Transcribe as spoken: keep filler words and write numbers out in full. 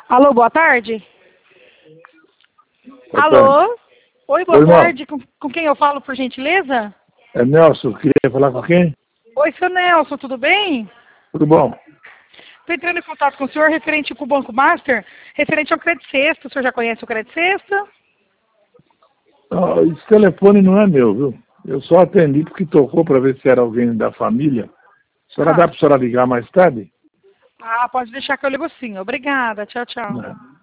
Alô, boa tarde. Boa Alô? tarde. Oi, boa Oi, irmão. tarde. Com, com quem eu falo, por gentileza? É Nelson, queria falar com quem? Oi, seu Nelson, tudo bem? Tudo bom? Estou entrando em contato com o senhor referente com o Banco Master, referente ao Crédito Sexta. O senhor já conhece o Crédito Sexta? Ah, esse telefone não é meu, viu? Eu só atendi porque tocou para ver se era alguém da família. A senhora Ah, dá para a senhora ligar mais tarde? ah, pode deixar que eu ligo sim. Obrigada. Tchau, tchau. Não.